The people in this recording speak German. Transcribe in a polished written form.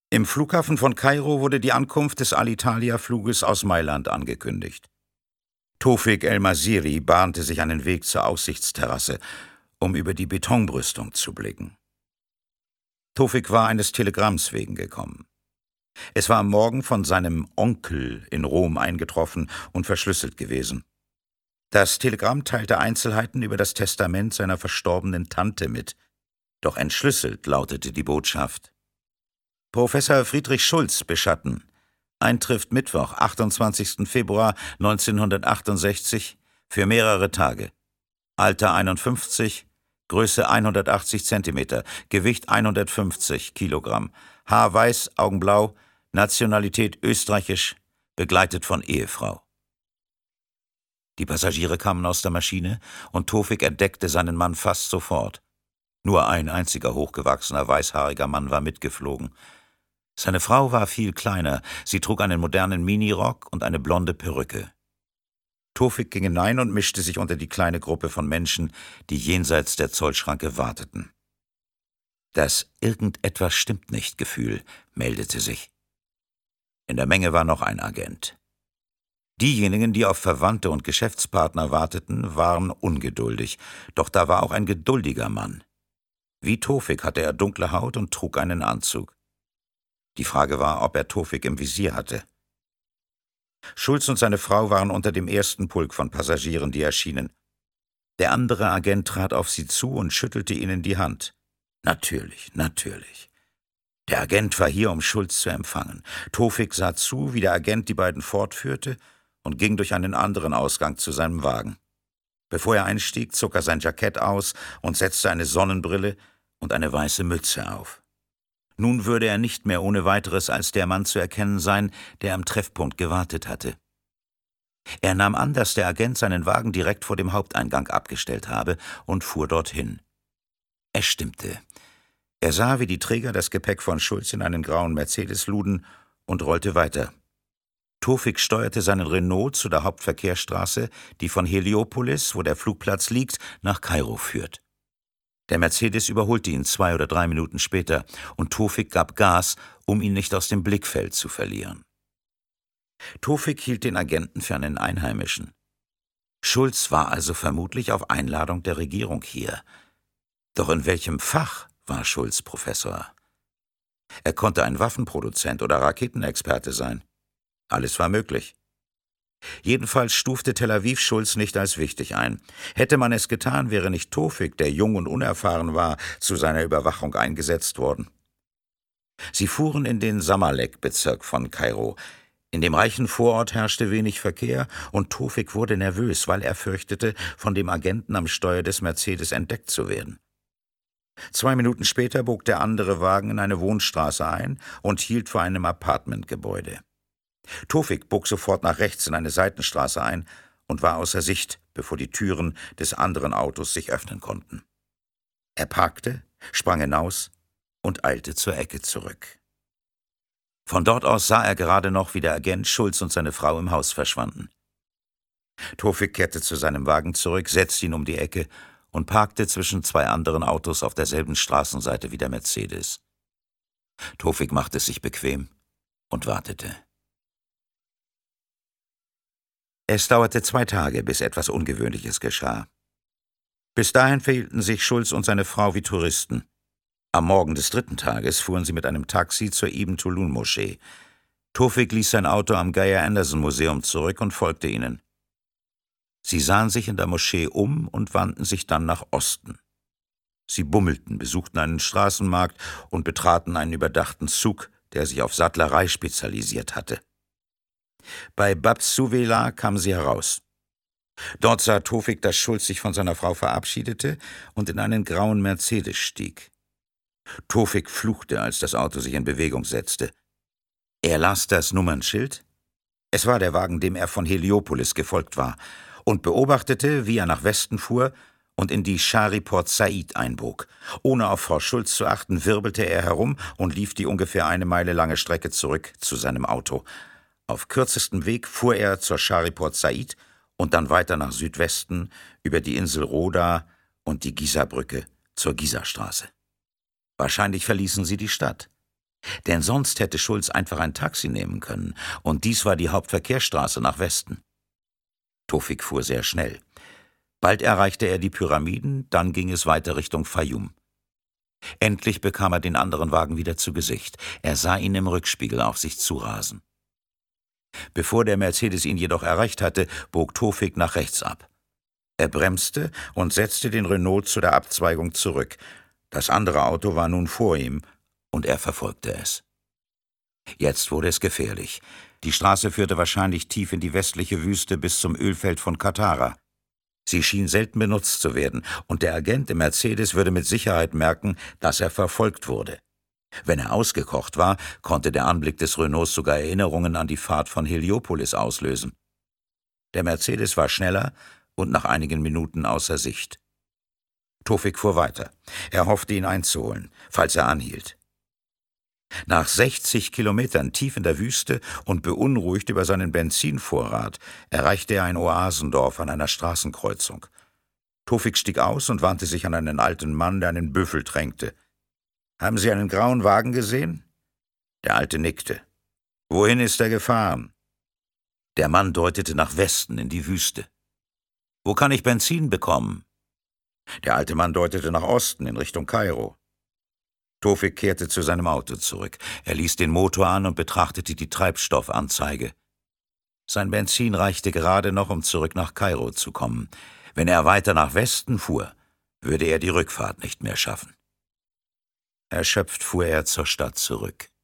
Im Flughafen von Kairo wurde die Ankunft des Alitalia-Fluges aus Mailand angekündigt. Tofik El-Masiri bahnte sich einen Weg zur Aussichtsterrasse, um über die Betonbrüstung zu blicken. Tofik war eines Telegramms wegen gekommen. Es war am Morgen von seinem Onkel in Rom eingetroffen und verschlüsselt gewesen. Das Telegramm teilte Einzelheiten über das Testament seiner verstorbenen Tante mit, doch entschlüsselt lautete die Botschaft: Professor Friedrich Schulz beschatten. Eintrifft Mittwoch, 28. Februar 1968, für mehrere Tage. Alter 51, Größe 180 cm, Gewicht 150 Kilogramm, Haar weiß, Augen blau, Nationalität österreichisch, begleitet von Ehefrau. Die Passagiere kamen aus der Maschine und Tofik entdeckte seinen Mann fast sofort. Nur ein einziger hochgewachsener, weißhaariger Mann war mitgeflogen. Seine Frau war viel kleiner, sie trug einen modernen Minirock und eine blonde Perücke. Tofik ging hinein und mischte sich unter die kleine Gruppe von Menschen, die jenseits der Zollschranke warteten. Das »Irgendetwas stimmt nicht« Gefühl meldete sich. In der Menge war noch ein Agent. Diejenigen, die auf Verwandte und Geschäftspartner warteten, waren ungeduldig, doch da war auch ein geduldiger Mann. Wie Tofik hatte er dunkle Haut und trug einen Anzug. Die Frage war, ob er Tofik im Visier hatte. Schulz und seine Frau waren unter dem ersten Pulk von Passagieren, die erschienen. Der andere Agent trat auf sie zu und schüttelte ihnen die Hand. Natürlich, natürlich. Der Agent war hier, um Schulz zu empfangen. Tofik sah zu, wie der Agent die beiden fortführte und ging durch einen anderen Ausgang zu seinem Wagen. Bevor er einstieg, zog er sein Jackett aus und setzte eine Sonnenbrille und eine weiße Mütze auf. Nun würde er nicht mehr ohne weiteres als der Mann zu erkennen sein, der am Treffpunkt gewartet hatte. Er nahm an, dass der Agent seinen Wagen direkt vor dem Haupteingang abgestellt habe und fuhr dorthin. Es stimmte. Er sah, wie die Träger das Gepäck von Schulz in einen grauen Mercedes luden und rollte weiter. Tofik steuerte seinen Renault zu der Hauptverkehrsstraße, die von Heliopolis, wo der Flugplatz liegt, nach Kairo führt. Der Mercedes überholte ihn 2 oder 3 Minuten später und Tofik gab Gas, um ihn nicht aus dem Blickfeld zu verlieren. Tofik hielt den Agenten für einen Einheimischen. Schulz war also vermutlich auf Einladung der Regierung hier. Doch in welchem Fach war Schulz Professor? Er konnte ein Waffenproduzent oder Raketenexperte sein. Alles war möglich. Jedenfalls stufte Tel Aviv Schulz nicht als wichtig ein. Hätte man es getan, wäre nicht Tofik, der jung und unerfahren war, zu seiner Überwachung eingesetzt worden. Sie fuhren in den Samalek-Bezirk von Kairo. In dem reichen Vorort herrschte wenig Verkehr und Tofik wurde nervös, weil er fürchtete, von dem Agenten am Steuer des Mercedes entdeckt zu werden. 2 Minuten später bog der andere Wagen in eine Wohnstraße ein und hielt vor einem Appartementgebäude. Tofik bog sofort nach rechts in eine Seitenstraße ein und war außer Sicht, bevor die Türen des anderen Autos sich öffnen konnten. Er parkte, sprang hinaus und eilte zur Ecke zurück. Von dort aus sah er gerade noch, wie der Agent Schulz und seine Frau im Haus verschwanden. Tofik kehrte zu seinem Wagen zurück, setzte ihn um die Ecke und parkte zwischen 2 anderen Autos auf derselben Straßenseite wie der Mercedes. Tofik machte es sich bequem und wartete. Es dauerte 2 Tage, bis etwas Ungewöhnliches geschah. Bis dahin verhielten sich Schulz und seine Frau wie Touristen. Am Morgen des 3. Tages fuhren sie mit einem Taxi zur Ibn Tulun-Moschee. Tofik ließ sein Auto am Geyer-Anderson-Museum zurück und folgte ihnen. Sie sahen sich in der Moschee um und wandten sich dann nach Osten. Sie bummelten, besuchten einen Straßenmarkt und betraten einen überdachten Souk, der sich auf Sattlerei spezialisiert hatte. Bei Bab Souvela kamen sie heraus. Dort sah Tofik, dass Schulz sich von seiner Frau verabschiedete und in einen grauen Mercedes stieg. Tofik fluchte, als das Auto sich in Bewegung setzte. Er las das Nummernschild. Es war der Wagen, dem er von Heliopolis gefolgt war, und beobachtete, wie er nach Westen fuhr und in die Shari Port Said einbog. Ohne auf Frau Schulz zu achten, wirbelte er herum und lief die ungefähr 1 Meile lange Strecke zurück zu seinem Auto. Auf kürzestem Weg fuhr er zur Shari Port Said und dann weiter nach Südwesten über die Insel Roda und die Giza-Brücke zur Giza-Straße. Wahrscheinlich verließen sie die Stadt. Denn sonst hätte Schulz einfach ein Taxi nehmen können, und dies war die Hauptverkehrsstraße nach Westen. Tofik fuhr sehr schnell. Bald erreichte er die Pyramiden, dann ging es weiter Richtung Fayum. Endlich bekam er den anderen Wagen wieder zu Gesicht. Er sah ihn im Rückspiegel auf sich zurasen. Bevor der Mercedes ihn jedoch erreicht hatte, bog Tofik nach rechts ab. Er bremste und setzte den Renault zu der Abzweigung zurück. Das andere Auto war nun vor ihm, und er verfolgte es. Jetzt wurde es gefährlich. Die Straße führte wahrscheinlich tief in die westliche Wüste bis zum Ölfeld von Katara. Sie schien selten benutzt zu werden, und der Agent im Mercedes würde mit Sicherheit merken, dass er verfolgt wurde. Wenn er ausgekocht war, konnte der Anblick des Renaults sogar Erinnerungen an die Fahrt von Heliopolis auslösen. Der Mercedes war schneller und nach einigen Minuten außer Sicht. Tofik fuhr weiter. Er hoffte, ihn einzuholen, falls er anhielt. Nach 60 Kilometern tief in der Wüste und beunruhigt über seinen Benzinvorrat erreichte er ein Oasendorf an einer Straßenkreuzung. Tofik stieg aus und wandte sich an einen alten Mann, der einen Büffel tränkte. »Haben Sie einen grauen Wagen gesehen?« Der Alte nickte. »Wohin ist er gefahren?« Der Mann deutete nach Westen in die Wüste. »Wo kann ich Benzin bekommen?« Der alte Mann deutete nach Osten in Richtung Kairo. Tofik kehrte zu seinem Auto zurück. Er ließ den Motor an und betrachtete die Treibstoffanzeige. Sein Benzin reichte gerade noch, um zurück nach Kairo zu kommen. Wenn er weiter nach Westen fuhr, würde er die Rückfahrt nicht mehr schaffen. Erschöpft fuhr er zur Stadt zurück.